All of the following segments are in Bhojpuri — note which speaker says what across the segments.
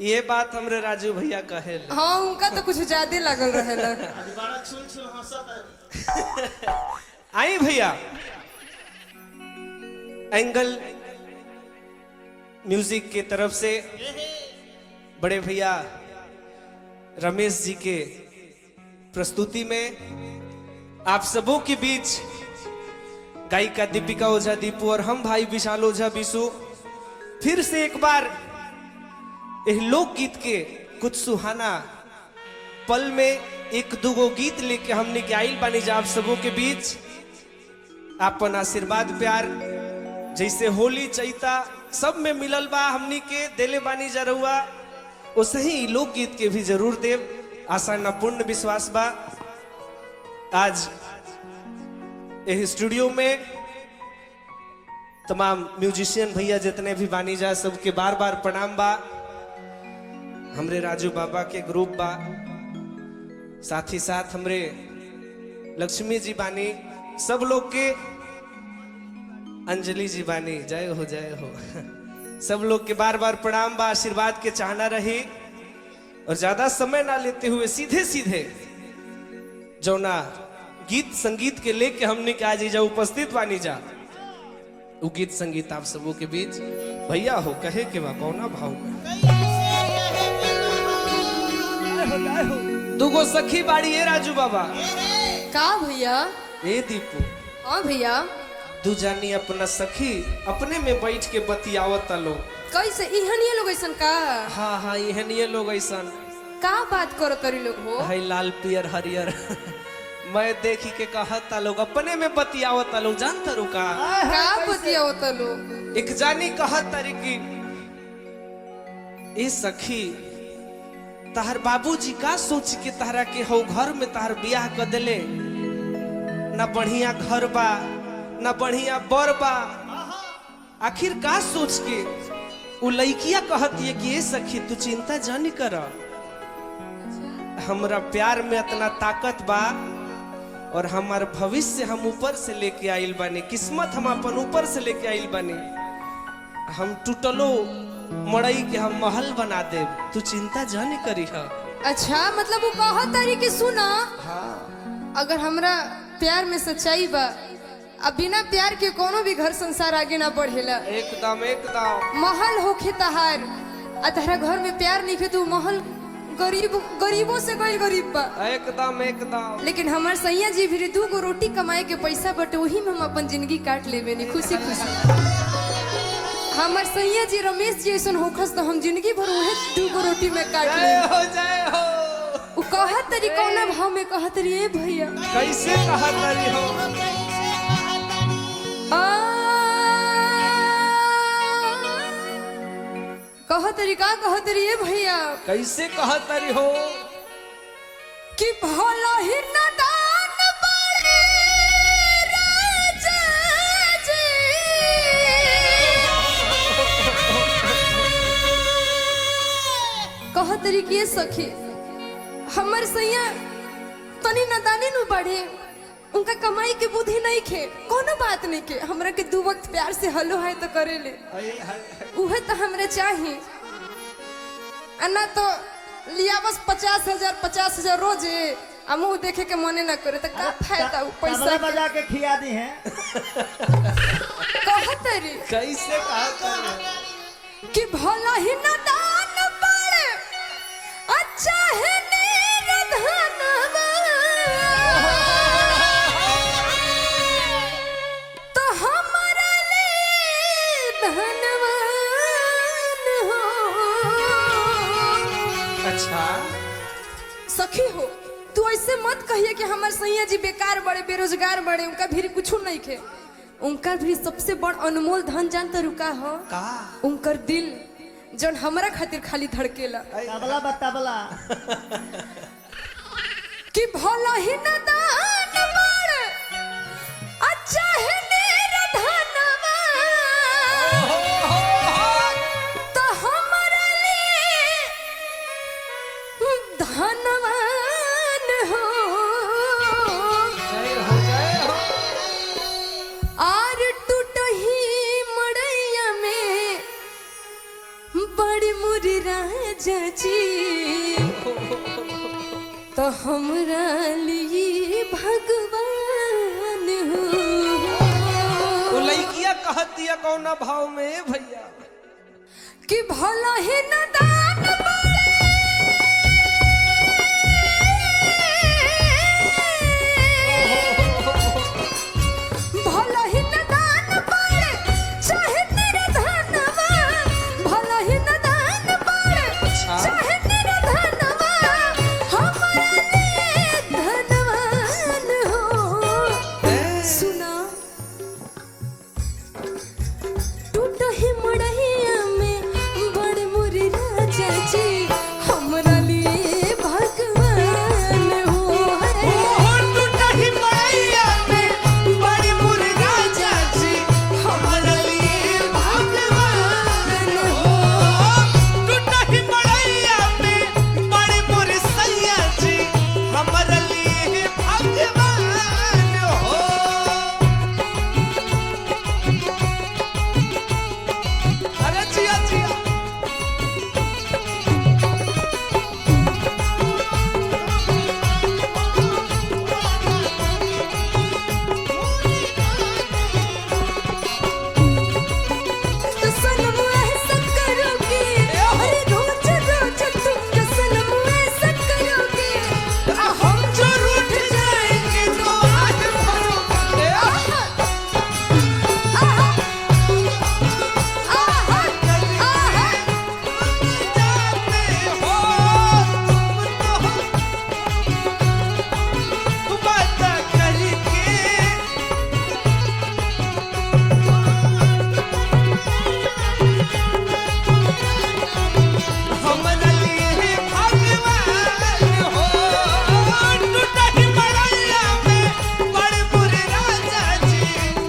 Speaker 1: ये बात हमरे राजू भैया कहे।
Speaker 2: हाँ उनका तो कुछ ज्यादा लगल रहेला।
Speaker 1: आई भैया एंगल म्यूजिक के तरफ से बड़े भैया रमेश जी के प्रस्तुति में आप सबों के बीच गायिका दीपिका ओझा दीपू और हम भाई विशाल ओझा बिशु फिर से एक बार इस लोकगीत के कुछ सुहाना पल में एक दुगो गीत लेके हमने के आइल बानी जा आप सबों के बीच आपन आशीर्वाद प्यार जैसे होली चैता सब में मिलल बा हमनी के देले बानी जा रहुआ वैसे ही लोकगीत के भी जरूर देव आशा न पूर्ण विश्वास बा। आज यह स्टूडियो में तमाम म्यूजिशियन भैया जितने भी बानी जा सबके बार बार प्रणाम बा। हमरे राजू बाबा के ग्रुप बा, साथ ही साथ हमरे लक्ष्मी जी बानी, सब लोग के अंजलि जी बानी, जय हो जय हो। सब लोग के बार बार प्रणाम बा, आशीर्वाद के चाहना रही और ज्यादा समय ना लेते हुए सीधे सीधे जौना गीत संगीत के लेके हमने के आज जा उपस्थित बानी जा वो गीत संगीत आप सबों के बीच भैया हो कहे के बा कौना भाव में दुगो सखी बाड़ी है राजू बाबा
Speaker 2: का भैया
Speaker 1: ए दीपू।
Speaker 2: हाँ भैया
Speaker 1: दू जानी अपना सखी अपने में बैठ के बतियावत लोग
Speaker 2: कैसे इहनिए लोग ऐसन का?
Speaker 1: हाँ हाँ इहनिए लोग ऐसन
Speaker 2: का बात करो तरी लोग हो?
Speaker 1: है लाल पियर हरियर मैं देखी के कहता लोग अपने में बतियावत लोग जानता रुका
Speaker 2: का बतियावत लोग?
Speaker 1: एक जानी कहत तारी की ए सखी तहर बाबूजी का सोच के तहरा के हो घर में तहर बियाह कर दिले ना बढ़िया घर बा ना बढ़िया बर बा आखिर का सोच के वो लड़किया कहती है कि ये सखी तू चिंता जानी कर हमरा प्यार में इतना ताकत बा और हमार भविष्य हम ऊपर से लेके आइल बानी, किस्मत हम अपन ऊपर से लेके आइल बानी, हम टूटलो मड़ई के हम महल बना दे, तू चिंता जानी करी है।
Speaker 2: अच्छा मतलब वो कहत तारी कि सुना
Speaker 1: हाँ
Speaker 2: अगर हमरा प्यार में सच्चाई बा अब बिना प्यार के कोनो भी घर संसार आगे ना बढ़ेला।
Speaker 1: एकदम एकदम
Speaker 2: महल होखे तहार आ तहरा घर में प्यार नहीं खे तो महल गरीबों से गई गरीब बा
Speaker 1: एकदम एकदम।
Speaker 2: लेकिन हमार सैया जी भी दू गो रोटी कमाए के पैसा बटे वही में हम अपन जिंदगी काट लेबे नी खुशी खुशी। हमार सैया जी रमेश जी ऐसन होखस तो हम जिंदगी भर वही दू गो रोटी में काट ले।
Speaker 1: जय हो
Speaker 2: उ कहत तरी कौना भाव में कहत रही ए भैया
Speaker 1: कैसे कहत रही हो
Speaker 2: कहत तरी का कहत रही ए भैया
Speaker 1: कैसे कहत रही हो
Speaker 2: कि भला ही नादान बड़े राजा जी कहत तरी के सखी हमर सैया तनी नादानी नु बढ़े उनका कमाई के बुद्धि नहीं खे कोनो बात नहीं के हमरा के दू वक्त प्यार से हलो है तो करे ले उहे तो हमरा चाहिए अन्ना तो लिया बस 50,000 रोज आ मुँह देखे के मने ना करे तो का फायदा उ पैसा
Speaker 3: बजा के खिया दी है
Speaker 2: कहत रे
Speaker 1: कैसे कहत रही
Speaker 2: कि भला ही नादान बड़े अच्छा है निर्धनवा तो हमारा ले धनवान हो।
Speaker 1: अच्छा
Speaker 2: सखी हो तू ऐसे मत कहिए कि हमार सैया जी बेकार बड़े बेरोजगार बड़े उनका भी कुछ नहीं खे उनका भी सबसे बड़ अनमोल धन जानता रुका हो
Speaker 1: का
Speaker 2: उनकर दिल जौन हमरा खातिर खाली धड़केला
Speaker 3: तबला बताबला
Speaker 2: कि भला ही नादान बड़ अच्छा है निर्धनवा तो हमरा लिए धनवान हो।
Speaker 1: जय हो जय हो
Speaker 2: आर टूटही मड़ैया में बड़ी मुरी राजा तो हमरा लिए भगवान हो।
Speaker 1: वो लड़किया कहतिया कौन भाव में भैया
Speaker 2: कि भला ही नदान भला ही नदान पड़े चाहे तेरा धनवा, भला ही नदान पड़े चाहे तेरा धनवा, हमारा लिए धनवान हो। सुना टूट ही मुड़ैया में बड़ मुरी राजा जी, हमरा लिए भगवान हो।
Speaker 1: टूट ही मुड़ैया में बड़ी मुरी राजा जी, हमरा लिए भगवान हो। टूट ही मुड़ैया में बड़ी मुरी सैया जी, हमरा लिए भगवान हो। अरे जिया जिया
Speaker 2: तो सनम ऐसा करोगे, अरे रोज रोज तुम जो सनम ऐसा करोगे, हम जो रूठ जाएंगे तो आज भरोगे। आहा आहा आहा आहा
Speaker 1: जाते हो तुम तो बात करके हमरा लिए भगवान हो। टूट ही मुड़ैया में बड़ी मुरी राजा जी।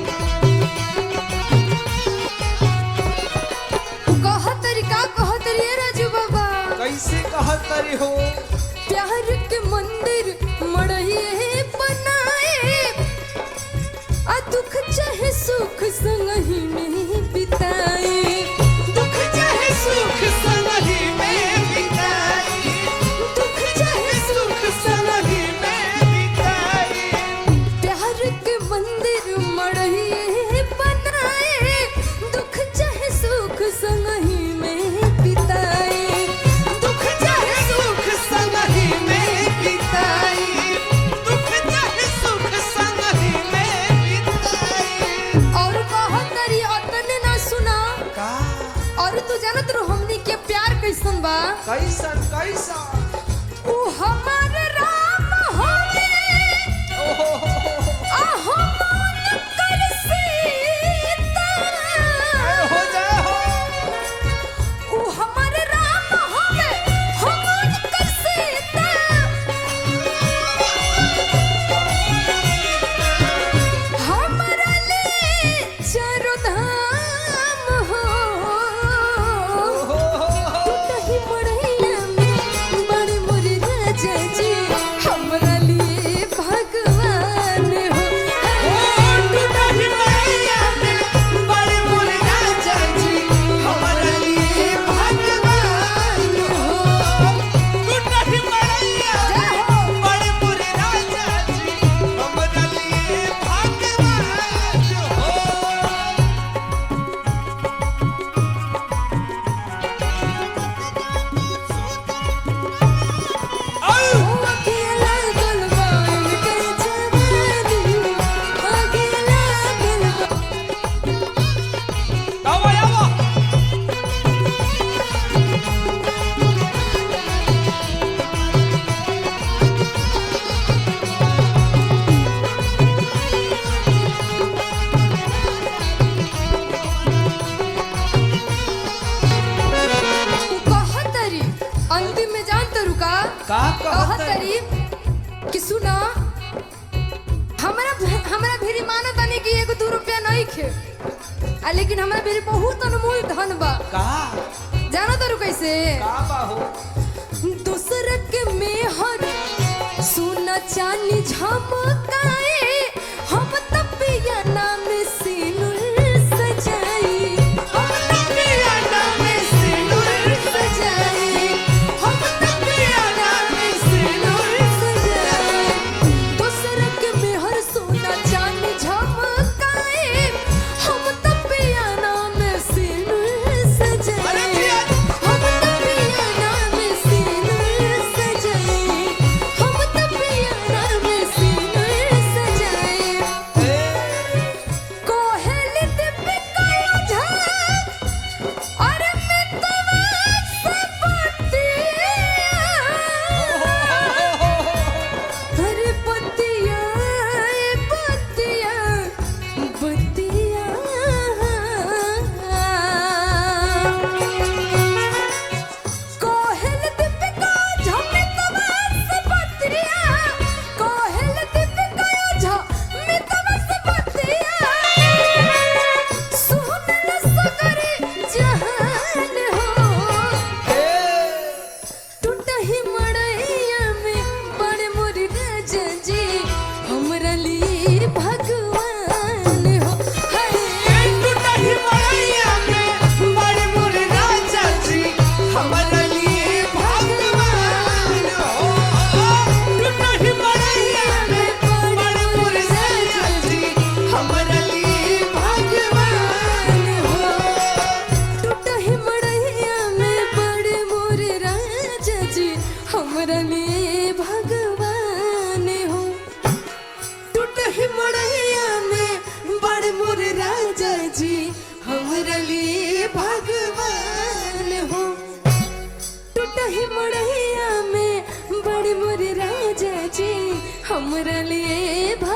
Speaker 2: कहतरी का कहतरी ए राजू बाबा,
Speaker 1: कैसे कहतरी हो
Speaker 2: प्यार के मंदिर मड़हिए बनाए, आ दुख चाहे सुख संग ही में बिताए, दुख चाहे सुख संग ही में बिताए, दुख चाहे सुख संग ही में बिताए। प्यार के मंदिर मड़हिए बनाए, दुख चाहे सुख संग ही में बिताए, दुख चाहे सुख संग ही में बिताए।
Speaker 1: दुख चाहे सुख संग ही में बिताए।
Speaker 2: और कहतरी अतने ना सुना,
Speaker 1: का
Speaker 2: और तू जानत रहो हमनी के प्यार कैसन बा।
Speaker 1: कैसन कैसन
Speaker 2: ऊ हमार राम होवे,
Speaker 1: ओहो
Speaker 2: आ हम कर सीता।
Speaker 1: हो जाए हो
Speaker 2: ऊ हमार राम होवे, हम कर सीता। हमरा लिए चारों धाम हो। टूटही मुड़ैया में बड़ी मुरी राजा जी, हमरा लिए भगवान हो।
Speaker 1: टूट ही मुड़ैया में बड़ी मुरी राजा जी, हमरा लिए भगवान हो। टूट ही मुड़ैया में बड़ी मुरी राजा जी, हमरा लिए भगवान हो।
Speaker 2: अकेला गलबान के जवानी, अकेला गलबान।
Speaker 1: आवा आवा
Speaker 2: कहतरी अंतिम में जान तो रुका,
Speaker 1: का कहतरी
Speaker 2: कहतरी कि सुना, हमरा भेरी मानो तनी कि 1-2 रुपया नहीं खे, आ लेकिन हमरा भेरी बहुत अनमोल धन बा।
Speaker 1: का
Speaker 2: जानो तो कैसे
Speaker 1: बाहो
Speaker 2: दूसर के मेहर सोना चांदी झमकाए, हम तपिया नाम सिनुर सजाई, हम तपिया नाम सिनुर सजाई, हम तपिया नाम सिनुर हमरा लिए